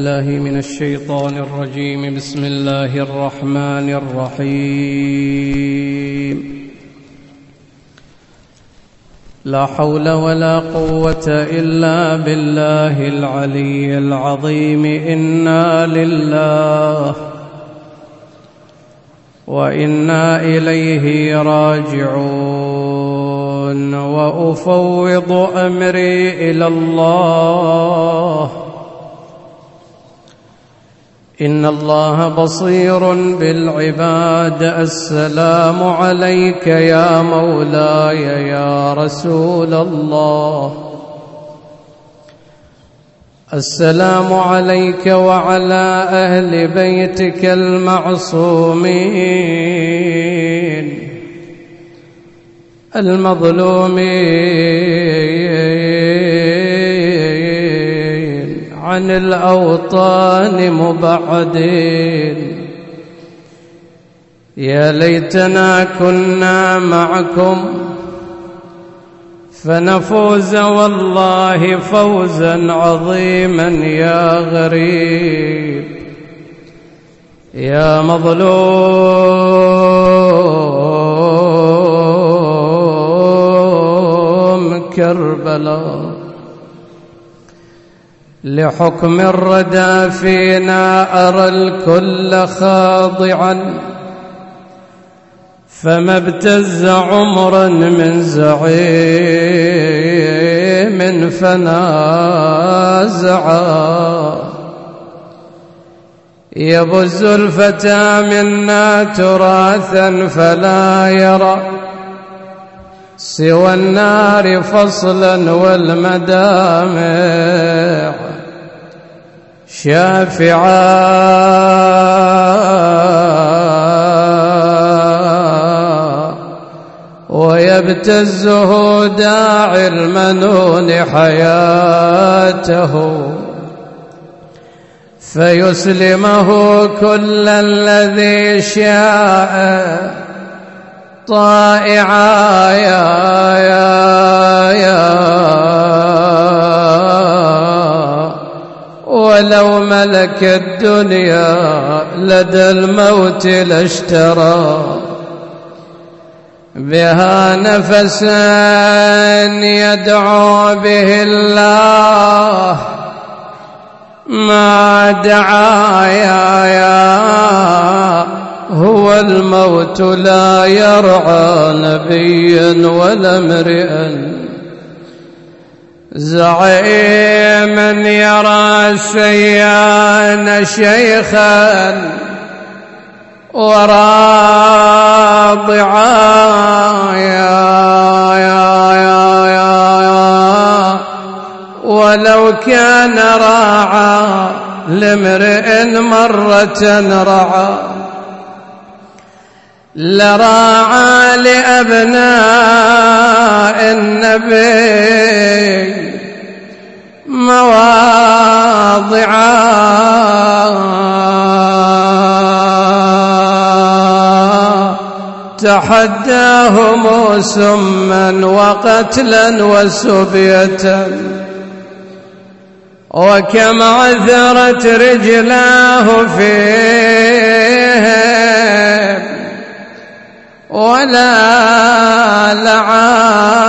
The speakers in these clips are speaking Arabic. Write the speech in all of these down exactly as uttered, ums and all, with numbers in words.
بالله من الشيطان الرجيم. بسم الله الرحمن الرحيم. لا حول ولا قوة إلا بالله العلي العظيم. إنا لله وإنا إليه راجعون، وأفوض أمري إلى الله، إن الله بصير بالعباد. السلام عليك يا مولاي يا رسول الله، السلام عليك وعلى أهل بيتك المعصومين المظلومين عن الأوطان مبعدين. يا ليتنا كنا معكم فنفوز والله فوزا عظيما. يا غريب يا مظلوم كربلاء، لحكم الردى فينا أرى الكل خاضعا، فما ابتز عمرا من زعيم فنازعا. يبز الفتى منا تراثا فلا يرى سوى النار فصلا والمدامع شافعا. ويبتزه داعي المنون حياته، فيسلمه كل الذي شاء طائعا. يا يا يا ولو ملك الدنيا لدى الموت لاشترى بها نفسا يدعو به الله، ما دعا. يا يا هو الموت لا يرعى نبيا ولا امرئا، زعيما يرى سيان شيخا وراضعا. يا يا يا يا ولو كان راعى لامرئ مرة رعى، لراعى لأبناء النبي مواضعا. تحداهم سما وقتلا وسبية، وكم عثرت رجلاه فيهم ولا لعا.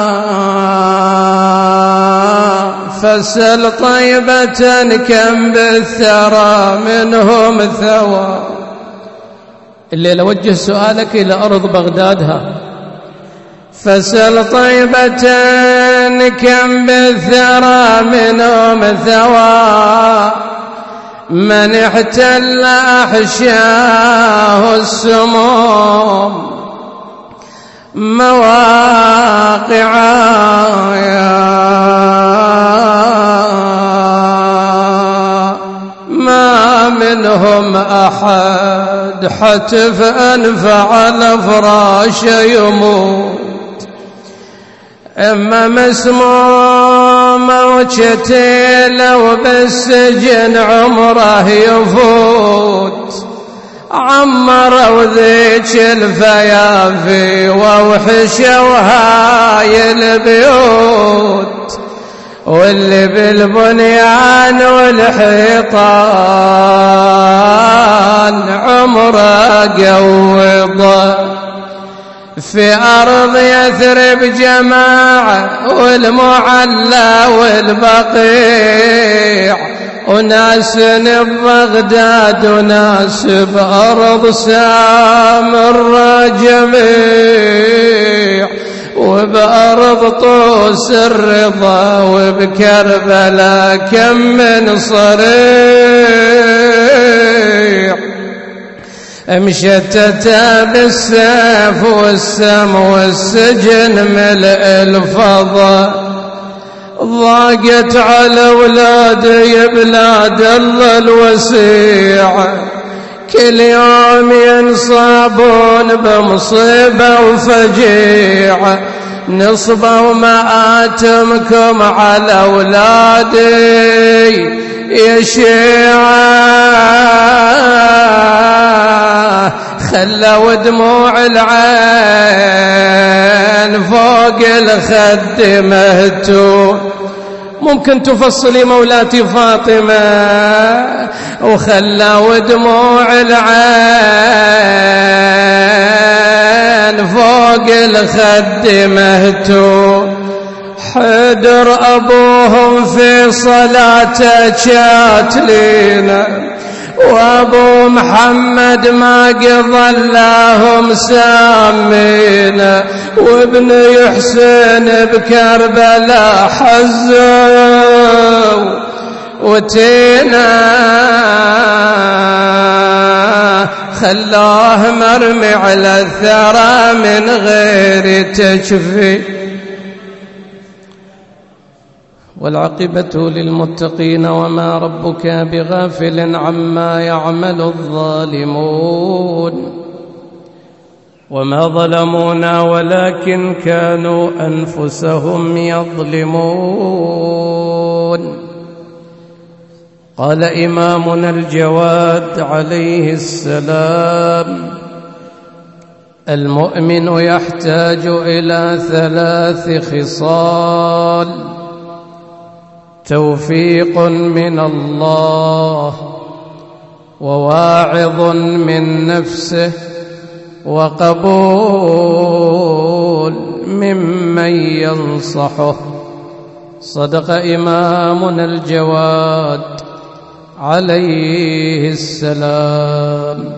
فسل طيبة كم بالثرى منهم ثوى. اللي لو وجه سؤالك إلى أرض بغدادها، فسل طيبة كم بالثرى منهم ثوى، من احتل أحشاه السموم مواقعا. ما منهم أحد حتف أنفع الفراش يموت، إما مسموم وشتي لو بالسجن عمره يفوت. عمروا ذيك الفيافي ووحشوا هاي البيوت، واللي بالبنيان والحيطان عمره قوضه. في أرض يثرب جماعة والمعلى والبقيع، وناس ببغداد وناس بأرض سامر جميع، وبأرض طوس الرضا وبكربلاء كم من صريع. مشتتا بالسيف والسم والسجن ملء الفضا، ضاقت على ولادي بلاد الله الوسيع، كل يوم ينصابون بمصيبة وفجيعة، نصبوا مآتمكم على أولادي يا شيعة، خلوا دموع العين فوق الخد مهتون. ممكن تفصلي مولاتي فاطمة؟ وخلوا دموع العين فوق الخد مهتون. حدر أبوهم في صلاته شاتلينا، وابو محمد ما قضى اللهم سامينا، وابن يحسن بكربلاء حزوا وتينا، خلاه مرمي على الثرى من غير تشفي. والعاقبة للمتقين وما ربك بغافل عما يعمل الظالمون. وما ظلمونا ولكن كانوا أنفسهم يظلمون. قال إمامنا الجواد عليه السلام: المؤمن يحتاج إلى ثلاث خصال: توفيق من الله، وواعظ من نفسه، وقبول ممن ينصحه. صدق إمامنا الجواد عليه السلام.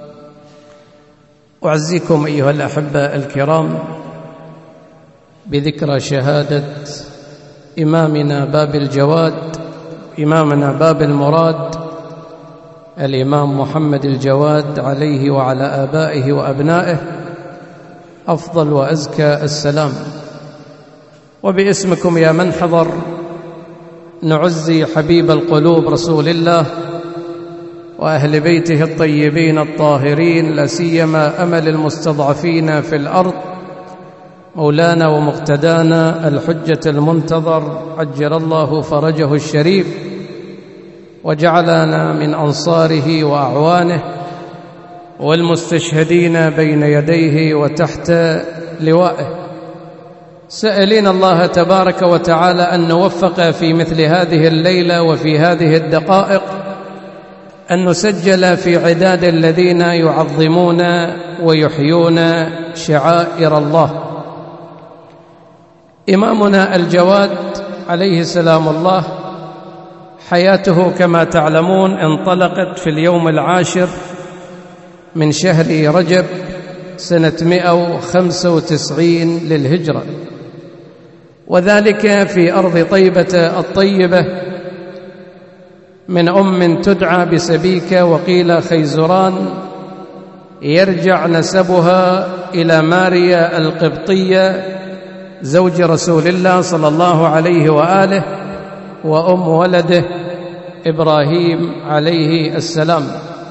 أعزيكم أيها الأحبة الكرام بذكرى شهادة إمامنا باب الجواد، إمامنا باب المراد، الإمام محمد الجواد عليه وعلى آبائه وأبنائه أفضل وأزكى السلام. وباسمكم يا من حضر نعزي حبيب القلوب رسول الله وأهل بيته الطيبين الطاهرين، لا سيما أمل المستضعفين في الأرض، مولانا ومقتدانا الحجة المنتظر عجل الله فرجه الشريف، وجعلنا من أنصاره وأعوانه والمستشهدين بين يديه وتحت لوائه، سائلين الله تبارك وتعالى أن نوفق في مثل هذه الليلة وفي هذه الدقائق أن نسجل في عداد الذين يعظمون ويحيون شعائر الله. إمامنا الجواد عليه سلام الله حياته كما تعلمون انطلقت في اليوم العاشر من شهر رجب سنة مئة وخمسة وتسعين للهجرة، وذلك في أرض طيبة الطيبة من أم تدعى بسبيكة وقيل خيزران، يرجع نسبها إلى ماريا القبطية زوج رسول الله صلى الله عليه وآله وأم ولده إبراهيم عليه السلام.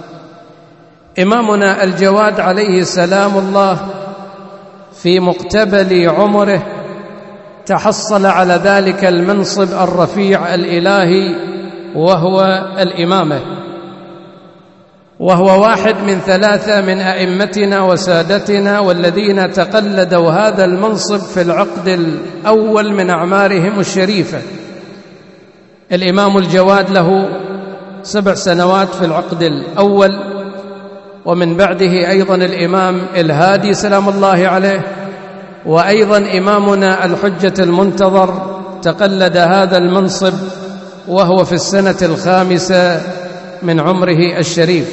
إمامنا الجواد عليه سلام الله في مقتبل عمره تحصل على ذلك المنصب الرفيع الإلهي وهو الإمامة، وهو واحد من ثلاثة من أئمتنا وسادتنا والذين تقلدوا هذا المنصب في العقد الأول من أعمارهم الشريفة، الإمام الجواد له سبع سنوات في العقد الأول، ومن بعده أيضا الإمام الهادي سلام الله عليه، وأيضا إمامنا الحجة المنتظر تقلد هذا المنصب وهو في السنة الخامسة من عمره الشريف.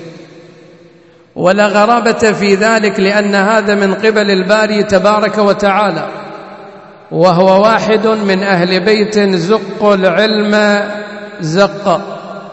ولا غرابة في ذلك، لأن هذا من قبل الباري تبارك وتعالى، وهو واحد من أهل بيت زقوا العلم زق.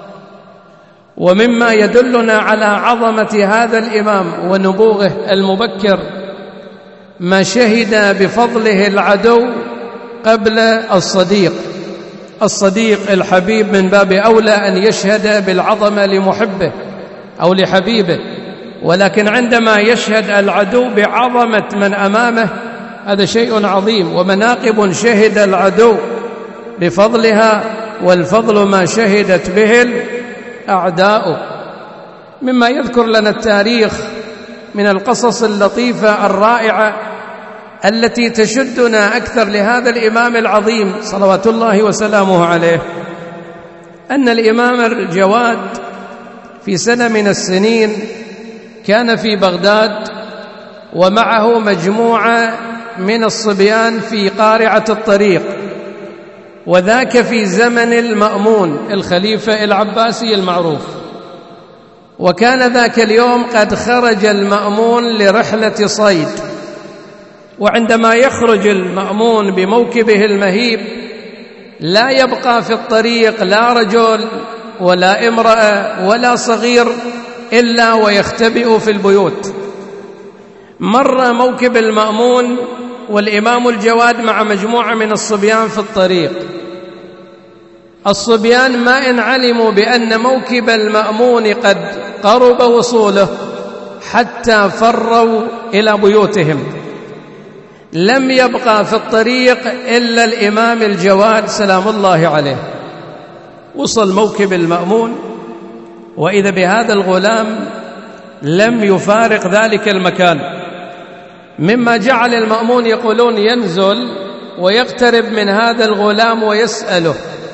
ومما يدلنا على عظمة هذا الإمام ونبوغه المبكر ما شهد بفضله العدو قبل الصديق. الصديق الحبيب من باب أولى أن يشهد بالعظمة لمحبه أو لحبيبه، ولكن عندما يشهد العدو بعظمة من أمامه هذا شيء عظيم، ومناقب شهد العدو بفضلها، والفضل ما شهدت به الأعداء. مما يذكر لنا التاريخ من القصص اللطيفة الرائعة التي تشدنا أكثر لهذا الإمام العظيم صلوات الله وسلامه عليه، أن الإمام الجواد في سنة من السنين كان في بغداد ومعه مجموعة من الصبيان في قارعة الطريق، وذاك في زمن المأمون الخليفة العباسي المعروف. وكان ذاك اليوم قد خرج المأمون لرحلة صيد، وعندما يخرج المأمون بموكبه المهيب لا يبقى في الطريق لا رجل ولا امرأة ولا صغير إلا ويختبئ في البيوت. مر موكب المأمون والإمام الجواد مع مجموعة من الصبيان في الطريق. الصبيان ما إن علموا بأن موكب المأمون قد قرب وصوله حتى فروا إلى بيوتهم، لم يبقى في الطريق إلا الإمام الجواد سلام الله عليه. وصل موكب المأمون وإذا بهذا الغلام لم يفارق ذلك المكان، مما جعل المأمون يقولون ينزل ويقترب من هذا الغلام ويسأله،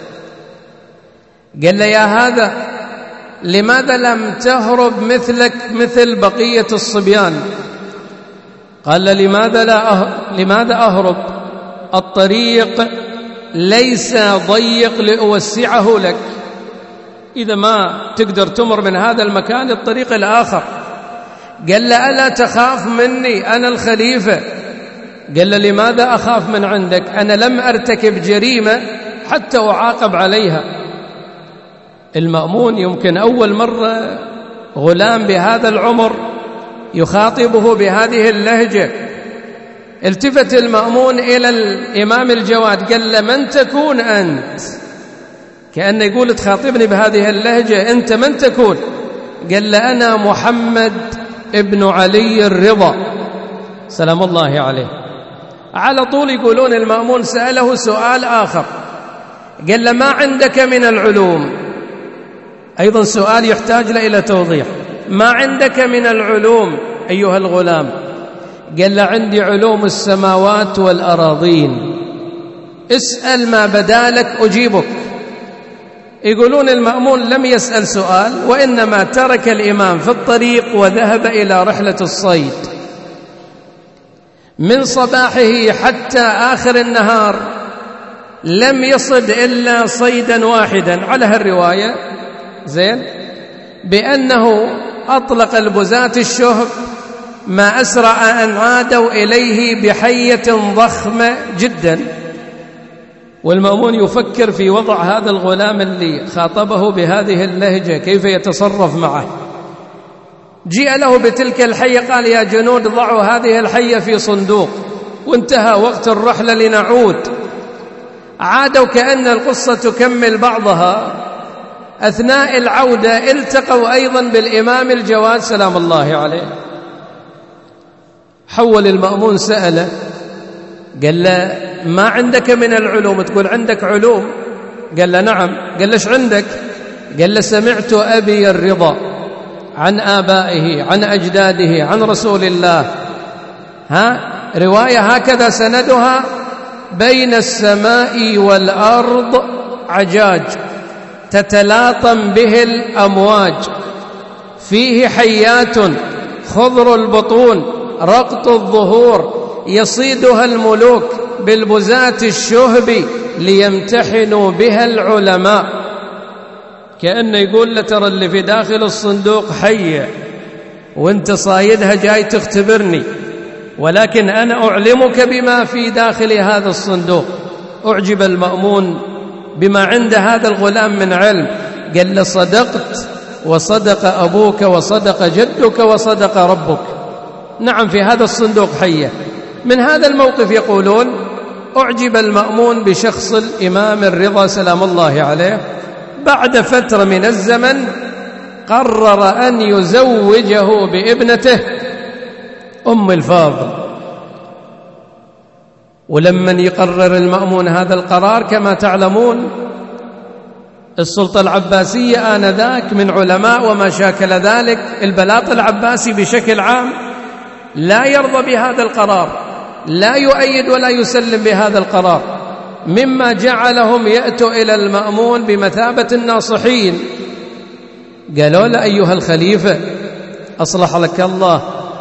قال له: يا هذا لماذا لم تهرب مثلك مثل بقية الصبيان؟ قال: لماذا لا أه... لماذا أهرب؟ الطريق ليس ضيق لأوسعه لك، إذا ما تقدر تمر من هذا المكان الطريق الآخر. قال له: ألا تخاف مني أنا الخليفة؟ قال له: لماذا أخاف من عندك؟ أنا لم أرتكب جريمة حتى أعاقب عليها. المأمون يمكن أول مرة غلام بهذا العمر يخاطبه بهذه اللهجة. التفت المأمون إلى الإمام الجواد قال له: من تكون أنت؟ كأنه يقول: تخاطبني بهذه اللهجة، أنت من تكون؟ قال له: أنا محمد ابن علي الرضا سلام الله عليه. على طول يقولون المأمون سأله سؤال آخر، قال له: ما عندك من العلوم؟ أيضا سؤال يحتاج إلى توضيح. ما عندك من العلوم أيها الغلام؟ قال له: عندي علوم السماوات والأراضين، اسأل ما بدا لك أجيبك. يقولون المأمون لم يسأل سؤال، وإنما ترك الإمام في الطريق وذهب إلى رحلة الصيد. من صباحه حتى آخر النهار لم يصد إلا صيدا واحدا، على هالرواية زين بأنه أطلق البزاة الشهب ما أسرع أن عادوا إليه بحية ضخمة جدا. والمأمون يفكر في وضع هذا الغلام اللي خاطبه بهذه اللهجة كيف يتصرف معه. جيء له بتلك الحية قال: يا جنود ضعوا هذه الحية في صندوق، وانتهى وقت الرحلة لنعود. عادوا كأن القصة تكمل بعضها. أثناء العودة التقوا أيضا بالإمام الجواد سلام الله عليه. حول المأمون سأله، قال له: ما عندك من العلوم؟ تقول عندك علوم؟ قال له: نعم. قال له: ايش عندك؟ قال له: سمعت أبي الرضا عن آبائه عن أجداده عن رسول الله. ها رواية هكذا سندها: بين السماء والأرض عجاج تتلاطم به الأمواج، فيه حيات خضر البطون رقط الظهور، يصيدها الملوك بالبزاة الشهب ليمتحنوا بها العلماء. كأنه يقول له ترى اللي في داخل الصندوق حية وانت صايدها جاي تختبرني، ولكن أنا أعلمك بما في داخل هذا الصندوق. أعجب المأمون بما عند هذا الغلام من علم، قال له صدقت وصدق أبوك وصدق جدك وصدق ربك، نعم في هذا الصندوق حية. من هذا الموقف يقولون أعجب المأمون بشخص الإمام الرضا سلام الله عليه، بعد فترة من الزمن قرر أن يزوجه بابنته أم الفاضل. ولمن يقرر المأمون هذا القرار كما تعلمون السلطة العباسية آنذاك من علماء وما شاكل ذلك، البلاط العباسي بشكل عام لا يرضى بهذا القرار، لا يؤيد ولا يسلم بهذا القرار، مما جعلهم يأتوا إلى المأمون بمثابة الناصحين. قالوا له أيها الخليفة أصلح لك الله،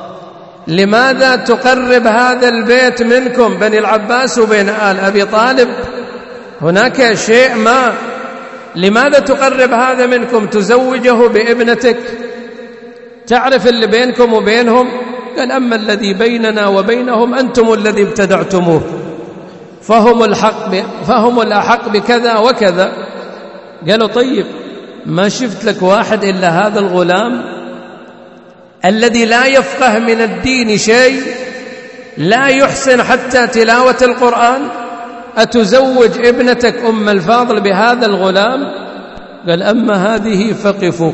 لماذا تقرب هذا البيت منكم بني العباس وبين آل أبي طالب؟ هناك شيء ما، لماذا تقرب هذا منكم تزوجه بابنتك؟ تعرف اللي بينكم وبينهم؟ قال أما الذي بيننا وبينهم أنتم الذي ابتدعتموه، فهم الحق فهم الأحق بكذا وكذا. قالوا طيب ما شفت لك واحد إلا هذا الغلام الذي لا يفقه من الدين شيء، لا يحسن حتى تلاوة القرآن، أتزوج ابنتك أم الفاضل بهذا الغلام؟ قال أما هذه فقفوا،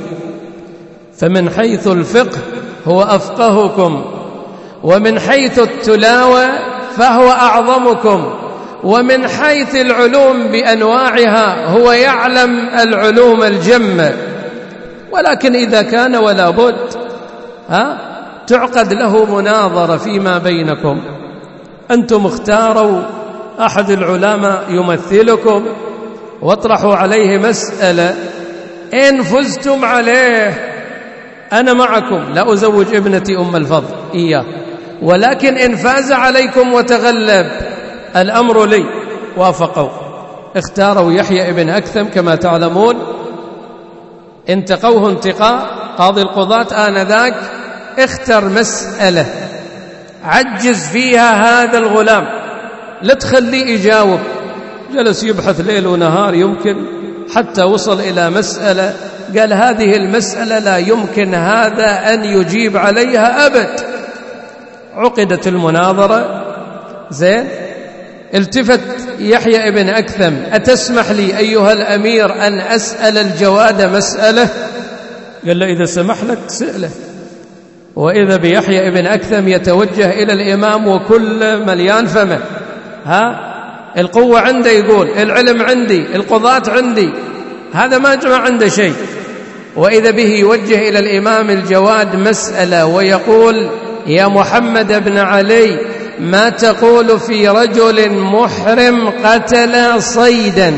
فمن حيث الفقه هو أفقهكم، ومن حيث التلاوة فهو أعظمكم، ومن حيث العلوم بأنواعها هو يعلم العلوم الجمة. ولكن إذا كان ولا بد ها تعقد له مناظرة فيما بينكم، أنتم اختاروا أحد العلماء يمثلكم واطرحوا عليه مسألة، إن فزتم عليه أنا معكم، لا أزوج ابنتي أم الفضل إياه، ولكن إن فاز عليكم وتغلب الأمر لي. وافقوا، اختاروا يحيى ابن أكثم كما تعلمون، انتقوه انتقاء. قاضي القضاة آنذاك اختر مسألة عجز فيها هذا الغلام، لا تخليه يجاوب، جلس يبحث ليل ونهار يمكن حتى وصل إلى مسألة قال هذه المسألة لا يمكن هذا أن يجيب عليها أبد. عقدت المناظرة زين، التفت يحيى ابن أكثم أتسمح لي أيها الأمير أن أسأل الجواد مسألة؟ قال له إذا سمح لك سأله. وإذا بيحيى ابن أكثم يتوجه إلى الإمام وكل مليان فمه، ها القوة عنده، يقول العلم عندي، القضاة عندي، هذا ما جمع عنده شيء. وإذا به يوجه إلى الإمام الجواد مسألة ويقول يا محمد بن علي ما تقول في رجل محرم قتل صيدا؟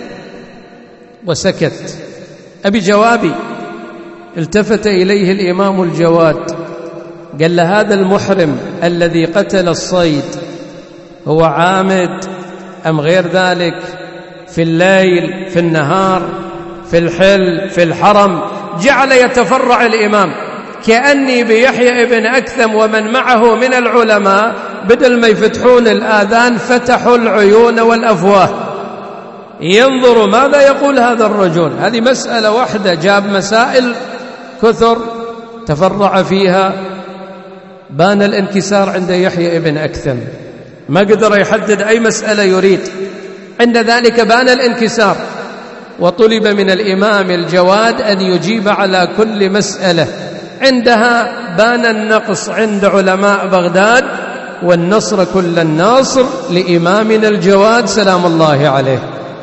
وسكت. أبي جوابي. التفت إليه الإمام الجواد قال له هذا المحرم الذي قتل الصيد هو عامد أم غير ذلك؟ في الليل، في النهار، في الحل، في الحرم؟ جعل يتفرع الإمام كأني بيحيى ابن أكثم ومن معه من العلماء بدل ما يفتحون الآذان فتحوا العيون والأفواه، ينظروا ماذا يقول هذا الرجل. هذه مسألة واحدة، جاب مسائل كثر تفرع فيها. بان الانكسار عند يحيى ابن أكثم، ما قدر يحدد أي مسألة يريد، عند ذلك بان الانكسار. وطلب من الإمام الجواد أن يجيب على كل مسألة، عندها بان النقص عند علماء بغداد، والنصر كل الناصر لإمامنا الجواد سلام الله عليه.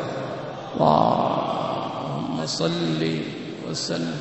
اللهم صل وسلم.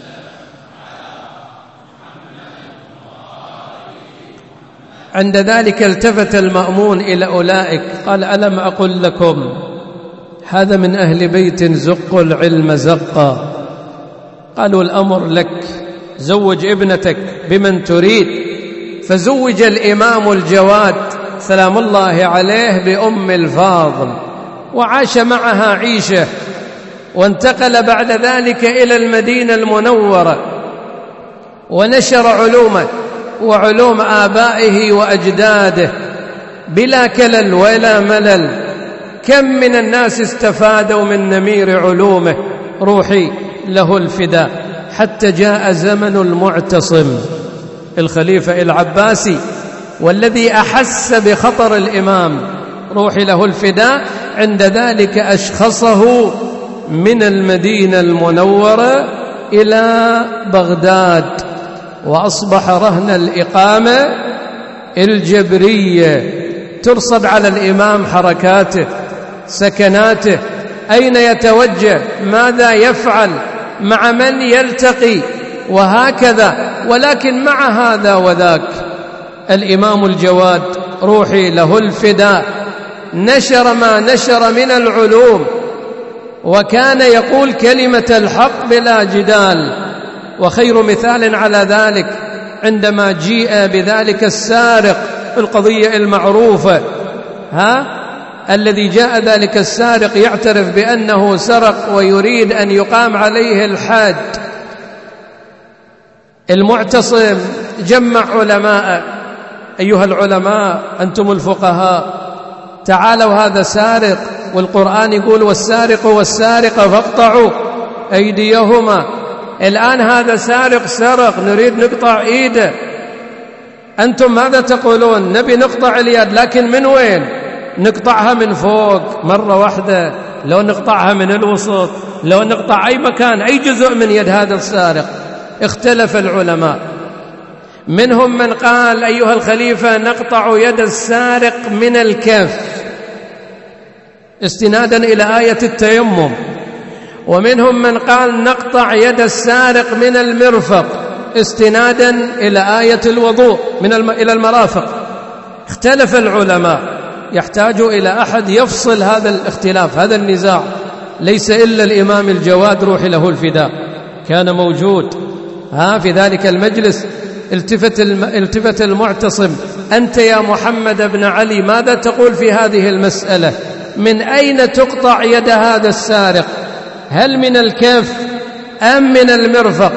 عند ذلك التفت المأمون إلى أولئك قال ألم أقل لكم هذا من أهل بيت زقوا العلم زقا. قالوا الأمر لك، زوج ابنتك بمن تريد. فزوج الإمام الجواد سلام الله عليه بأم الفاضل، وعاش معها عيشة، وانتقل بعد ذلك إلى المدينة المنورة، ونشر علومه وعلوم آبائه وأجداده بلا كلل ولا ملل. كم من الناس استفادوا من نمير علومه، روحي له الفداء. حتى جاء زمن المعتصم الخليفة العباسي، والذي أحس بخطر الإمام روحي له الفداء، عند ذلك أشخصه من المدينة المنورة إلى بغداد، وأصبح رهن الإقامة الجبرية، ترصد على الإمام حركاته سكناته، أين يتوجه، ماذا يفعل، مع من يلتقي، وهكذا. ولكن مع هذا وذاك الإمام الجواد روحي له الفداء نشر ما نشر من العلوم، وكان يقول كلمة الحق بلا جدال. وخير مثال على ذلك عندما جيء بذلك السارق، القضية المعروفة، ها الذي جاء ذلك السارق يعترف بأنه سرق ويريد أن يقام عليه الحد. المعتصم جمع علماء، أيها العلماء أنتم الفقهاء، تعالوا هذا سارق، والقرآن يقول والسارق والسارقة فاقطعوا أيديهما. الآن هذا سارق سرق، نريد نقطع إيده، أنتم ماذا تقولون؟ نبي نقطع اليد، لكن من وين؟ نقطعها من فوق مرة واحدة، لو نقطعها من الوسط، لو نقطع أي مكان، أي جزء من يد هذا السارق. اختلف العلماء، منهم من قال أيها الخليفة نقطع يد السارق من الكف استنادا إلى آية التيمم، ومنهم من قال نقطع يد السارق من المرفق استنادا إلى آية الوضوء من الم... إلى المرافق. اختلف العلماء، يحتاج إلى أحد يفصل هذا الاختلاف، هذا النزاع. ليس إلا الإمام الجواد روحي له الفداء كان موجود ها في ذلك المجلس. التفت, الم... التفت المعتصم، أنت يا محمد بن علي ماذا تقول في هذه المسألة؟ من أين تقطع يد هذا السارق؟ هل من الكف أم من المرفق؟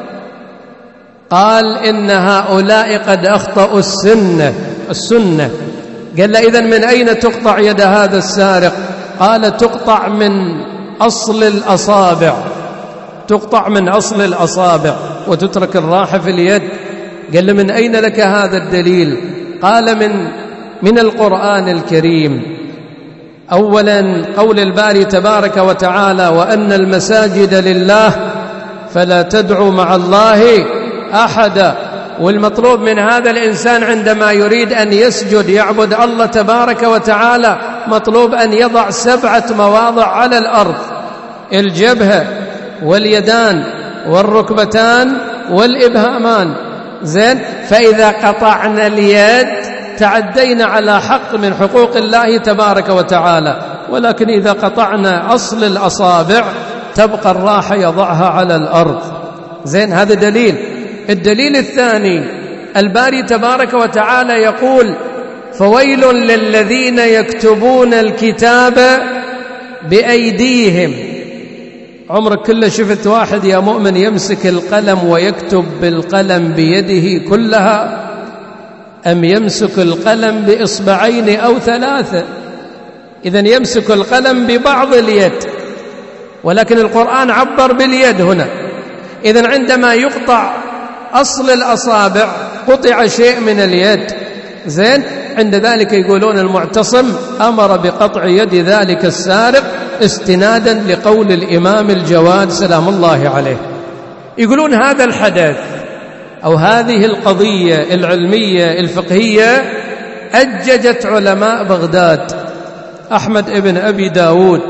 قال إن هؤلاء قد أخطأوا السنة السنة قال إذن من أين تقطع يد هذا السارق؟ قال تقطع من أصل الأصابع، تقطع من أصل الأصابع وتترك الراحة في اليد. قال من أين لك هذا الدليل؟ قال من من القرآن الكريم. أولا قول الباري تبارك وتعالى وأن المساجد لله فلا تدعوا مع الله أحدا. والمطلوب من هذا الإنسان عندما يريد أن يسجد يعبد الله تبارك وتعالى مطلوب أن يضع سبعة مواضع على الأرض: الجبهة واليدان والركبتان والإبهامان. زين، فإذا قطعنا اليد تعدينا على حق من حقوق الله تبارك وتعالى، ولكن إذا قطعنا أصل الأصابع تبقى الراحة يضعها على الأرض. زين، هذا دليل. الدليل الثاني الباري تبارك وتعالى يقول فويل للذين يكتبون الكتاب بأيديهم. عمرك كله شفت واحد يا مؤمن يمسك القلم ويكتب بالقلم بيده كلها، أم يمسك القلم بإصبعين أو ثلاثة؟ إذن يمسك القلم ببعض اليد، ولكن القرآن عبر باليد هنا. إذن عندما يقطع أصل الأصابع قطع شيء من اليد. زين، عند ذلك يقولون المعتصم أمر بقطع يد ذلك السارق استنادا لقول الإمام الجواد سلام الله عليه. يقولون هذا الحدث أو هذه القضية العلمية الفقهية أججت علماء بغداد. أحمد ابن أبي داود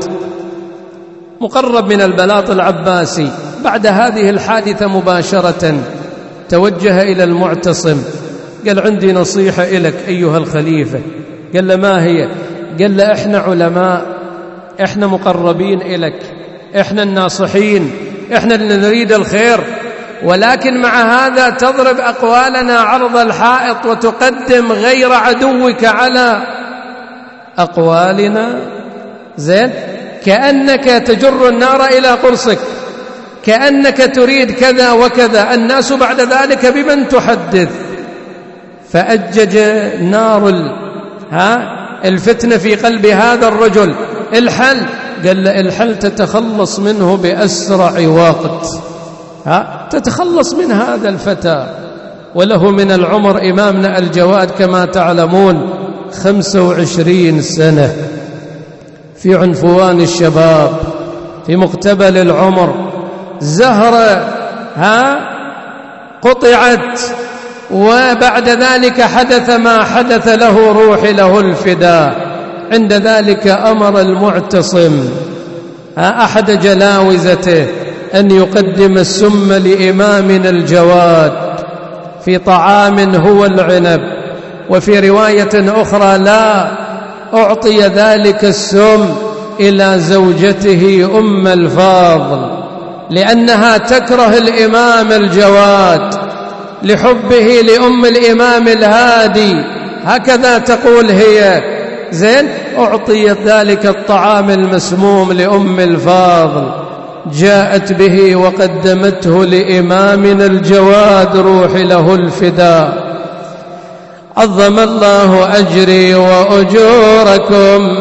مقرب من البلاط العباسي بعد هذه الحادثة مباشرة توجه إلى المعتصم، قال عندي نصيحة إلك أيها الخليفة. قال له ما هي؟ قال له إحنا علماء، إحنا مقربين إليك، إحنا الناصحين، إحنا اللي نريد الخير، ولكن مع هذا تضرب أقوالنا عرض الحائط وتقدم غير عدوك على أقوالنا. زين، كأنك تجر النار إلى قرصك، كأنك تريد كذا وكذا. الناس بعد ذلك بمن تحدث؟ فأجج نار ها الفتنة في قلب هذا الرجل. الحل، قال له الحل تتخلص منه بأسرع وقت، ها تتخلص من هذا الفتى، وله من العمر إمامنا الجواد كما تعلمون خمسة وعشرين سنة، في عنفوان الشباب، في مقتبل العمر. زهرة ها قطعت، وبعد ذلك حدث ما حدث له، روحي له الفداء. عند ذلك أمر المعتصم أحد جلاوزته أن يقدم السم لإمامنا الجواد في طعام هو العنب، وفي رواية أخرى لا أعطي ذلك السم إلى زوجته أم الفاضل، لأنها تكره الإمام الجواد لحبه لأم الإمام الهادي، هكذا تقول هي. زين، أعطيت ذلك الطعام المسموم لأم الفاضل، جاءت به وقدمته لإمامنا الجواد، روحي له الفداء. عظم الله أجري وأجوركم،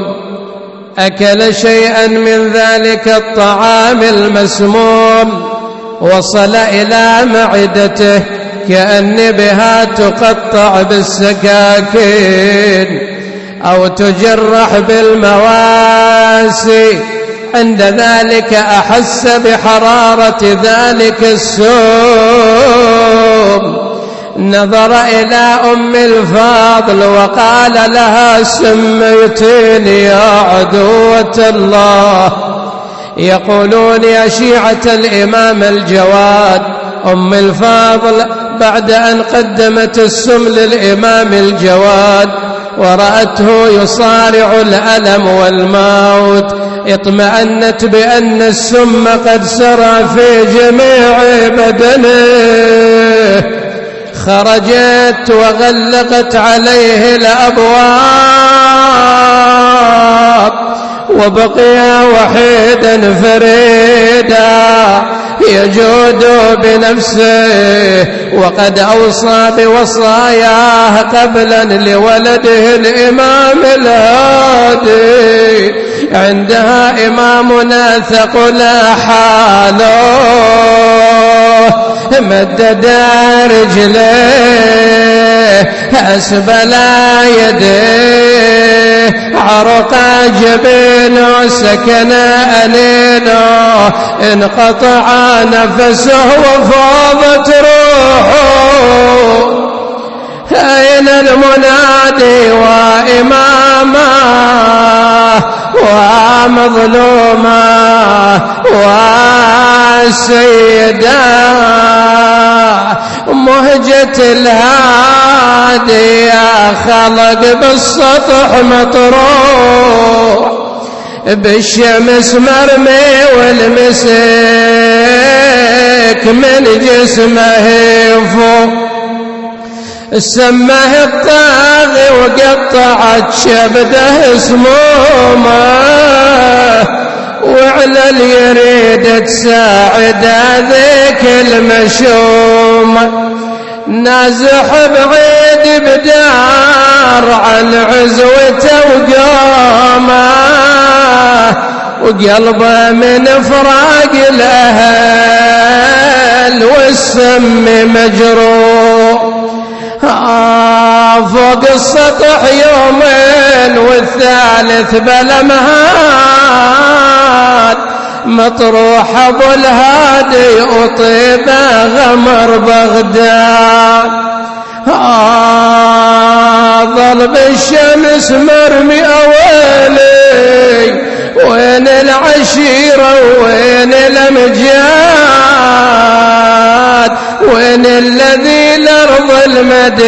أكل شيئا من ذلك الطعام المسموم، وصل إلى معدته كأن بها تقطع بالسكاكين أو تجرح بالمواسي. عند ذلك أحس بحرارة ذلك السوم، نظر إلى أم الفاضل وقال لها سميتيني يا عدوة الله. يقولون يا شيعة الإمام الجواد، أم الفاضل بعد أن قدمت السم للإمام الجواد ورأته يصارع الألم والموت، اطمأنت بأن السم قد سرى في جميع بدنه، خرجت وغلقت عليه الأبواب، وبقي وحيدا فريدا يجود بنفسه، وقد أوصى بوصاياه قبلا لولده الإمام الهادي. عندها إمامنا ثقل حاله، مدد رجليه أسبل يديه، عرق جبينه سكن أنينه، انقطع نفسه وفاضت روحه. أين المنادي وإمامه ومظلومه والسيدة مهجة الهادي، يا خلق بالسطح مطروح، بالشمس مرمي والمسك من جسمه يفوق. سمه الطاغي وقطعت شبده سمومه، وعلى اليريد تساعد ذيك المشومة. نازح بعيد بدار عن عزوته وقامه، وقلبه من فراق الأهل والسم مجروح. فوق السطح يومين والثالث بلا مهاد، مطروح أبو الهادي وطيبه غمر بغداد. ظل بالشمس مرمي أويلي، وين العشيرة وين الأمجاد، وين الذي لأرض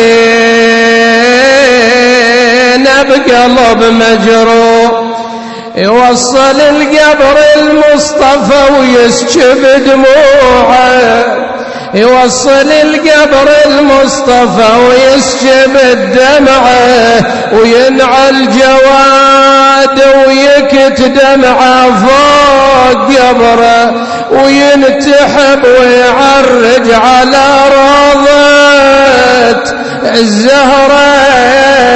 المدينة بقلب مجروح. يوصل القبر المصطفى ويسكب دموعه، يوصل القبر المصطفى ويسكب الدمعة، وينعى الجواد ويكت دمعة فوق قبره، وينتحب ويعرج على روضة الزهرة.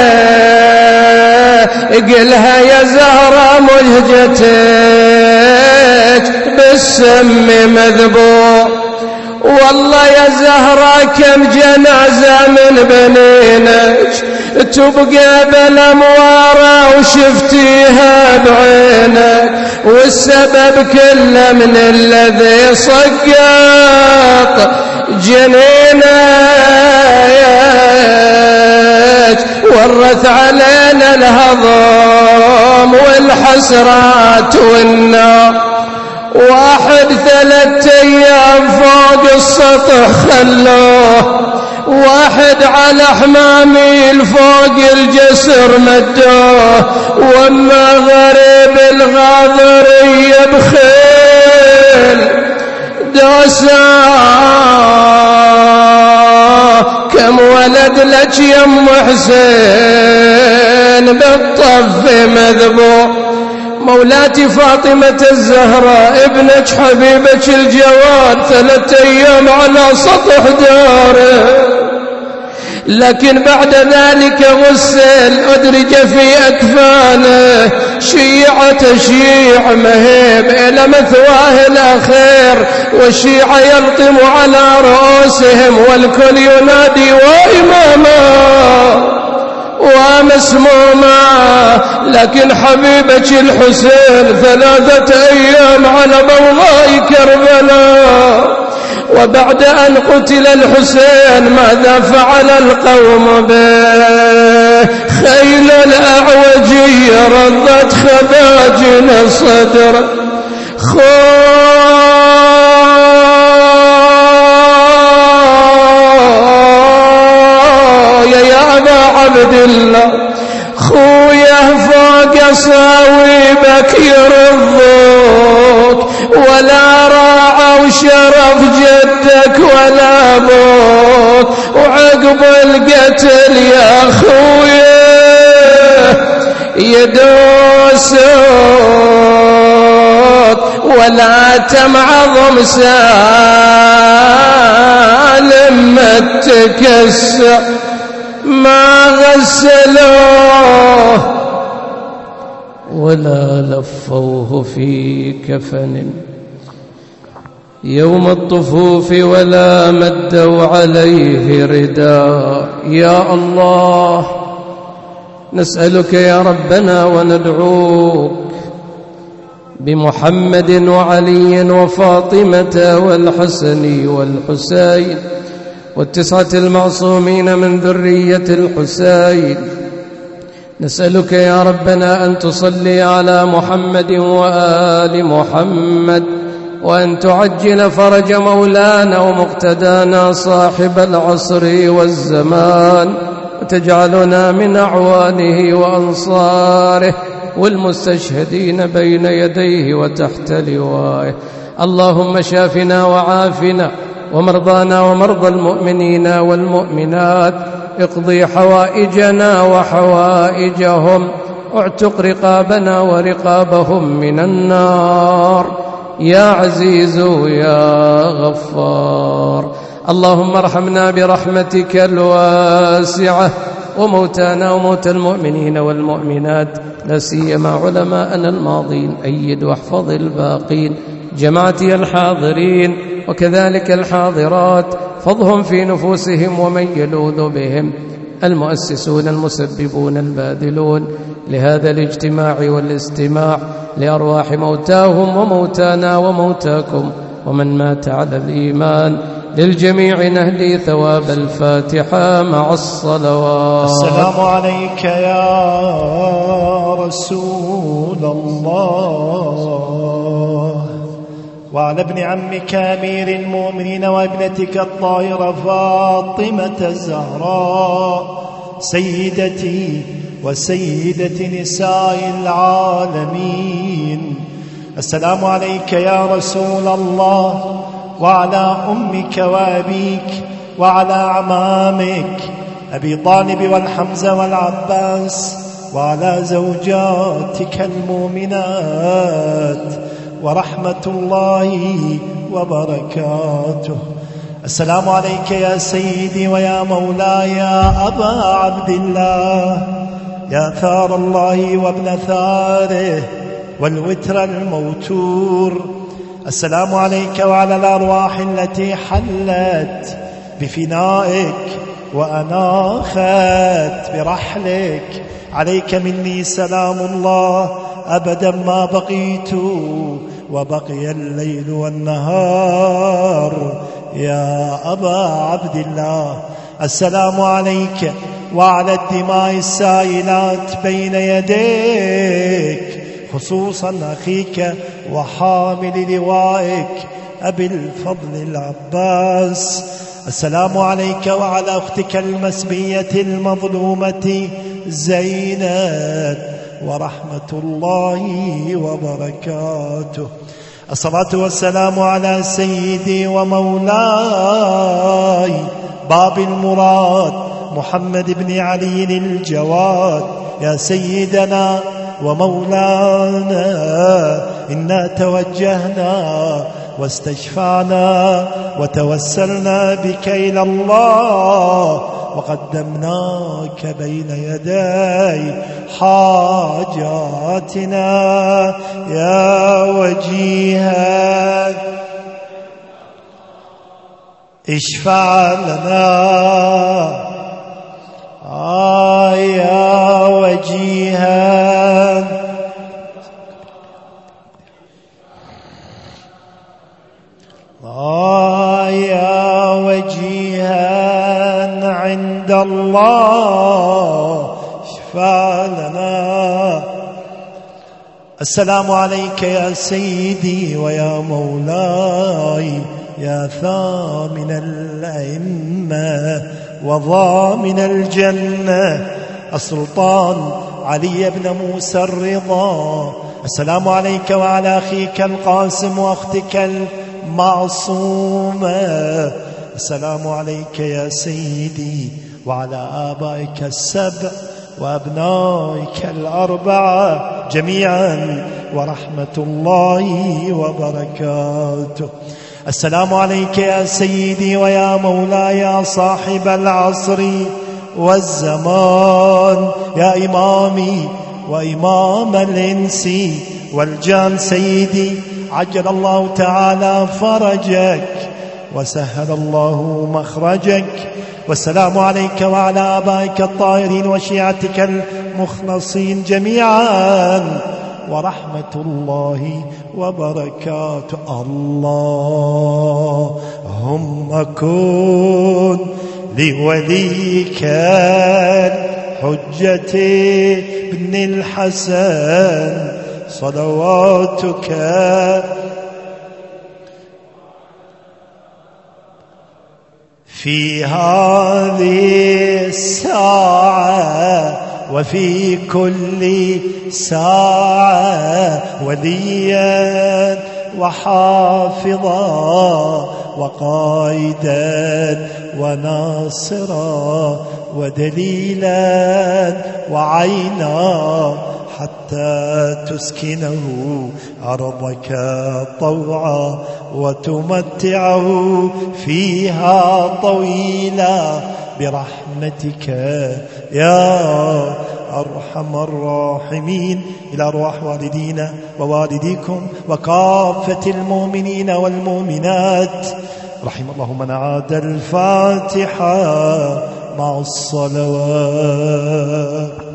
قلها يا زهرة ملهجتك بالسم مذبوح، والله يا زهرة كم جنازة من بنينك تبقى بالأموار وشفتيها بعينك، والسبب كله من الذي صقط جنينك، ورث علينا الهضم والحسرات والنار. واحد ثلاث ايام فوق السطح خلوه، واحد على حماميل فوق الجسر مدوه، واما غريب الغاضرية بخيل دوساه. كم ولد لك يا ام حسين بالطف مذبوح. مولاتي فاطمة الزهراء ابنك حبيبك الجواد ثلاث ايام على سطح داره، لكن بعد ذلك غسل أدرج في أكفانه، شيعة تشيع مهيب إلى مثواه الأخير، والشيعة يلطم على رؤوسهم والكل ينادي وإماما ومسموما. لكن حبيبك الحسين ثلاثة أيام على بوغاء كربلاء. وبعد أن قتل الحسين ماذا فعل القوم به؟ خيل الأعوجية ردت خباجن الصدر، خويا يا أبا عبد الله، خويا فوق صاويبك يرضوك، ولا راعوا شرف جدك ولا ابوك، وعقب القتل يا خويا يدوسوك، ولا تمعظم سالم التكسر ما غسلوه ولا لفوه في كفن يوم الطفوف، ولا مدوا عليه رداء. يا الله نسألك يا ربنا وندعوك بمحمد وعلي وفاطمة والحسن والحسين والتسعة المعصومين من ذرية الحسين، نسألك يا ربنا أن تصلي على محمد وآل محمد، وأن تعجل فرج مولانا ومقتدانا صاحب العصر والزمان، وتجعلنا من أعوانه وأنصاره والمستشهدين بين يديه وتحت لوائه. اللهم شافنا وعافنا ومرضانا ومرضى المؤمنين والمؤمنات، اقضي حوائجنا وحوائجهم، اعتق رقابنا ورقابهم من النار يا عزيز يا غفار. اللهم ارحمنا برحمتك الواسعة، وموتانا وموتى المؤمنين والمؤمنات، لا سيما علماءنا الماضين، أيد واحفظ الباقين، جماعتي الحاضرين وكذلك الحاضرات، فضهم في نفوسهم ومن يلوذ بهم، المؤسسون المسببون الباذلون لهذا الاجتماع والاستماع، لأرواح موتاهم وموتانا وموتاكم ومن مات على الإيمان، للجميع نهدي ثواب الفاتحة مع الصلوات. السلام عليك يا رسول الله، وعلى ابن عمك أمير المؤمنين وابنتك الطاهرة فاطمة الزهراء، سيدتي وسيدة نساء العالمين. السلام عليك يا رسول الله، وعلى أمك وأبيك، وعلى عمامك أبي طالب والحمزة والعباس، وعلى زوجاتك المؤمنات، ورحمة الله وبركاته. السلام عليك يا سيدي ويا مولاي يا أبا عبد الله، يا ثار الله وابن ثاره والوتر الموتور. السلام عليك وعلى الأرواح التي حلت بفنائك وأناخت برحلك. عليك مني سلام الله أبدا ما بقيت وبقي الليل والنهار يا أبا عبد الله. السلام عليك وعلى الدماء السائلات بين يديك، خصوصا أخيك وحامل لوائك أبي الفضل العباس. السلام عليك وعلى أختك المسبية المظلومة زينب، ورحمة الله وبركاته. الصلاة والسلام على سيدي ومولاي باب المراد محمد بن علي الجواد. يا سيدنا ومولانا، إنا توجهنا واستشفعنا وتوسلنا بك إلى الله، وقدمناك بين يدي حاجاتنا يا وجيها، اشفع لنا. آه يا وجيها، آه يا وجيها عند الله، اشفع لنا. السلام عليك يا سيدي ويا مولاي، يا ثامن الأئمة وضامن الجنة، السلطان علي بن موسى الرضا. السلام عليك وعلى أخيك القاسم وأختك المعصومة. السلام عليك يا سيدي وعلى آبائك السبع وأبنائك الأربعة جميعا، ورحمة الله وبركاته. السلام عليك يا سيدي ويا مولاي يا صاحب العصر والزمان، يا إمامي وإمام الإنس والجان سيدي، عجل الله تعالى فرجك وسهل الله مخرجك. والسلام عليك وعلى آبائك الطاهرين وشيعتك المخلصين جميعا، ورحمة الله وبركاته. اللهم كن لوليك الحجة بن الحسن صلواتك في هذه الساعة وفي كل ساعة، وليا وحافظا وقائدا وناصرا ودليلا وعينا، حتى تسكنه أرضك طوعا وتمتعه فيها طويلا برحمتك يا أرحم الراحمين. إلى أرواح والدينا ووالديكم وكافة المؤمنين والمؤمنات، رحم الله من عاد. الفاتحة مع الصلوات.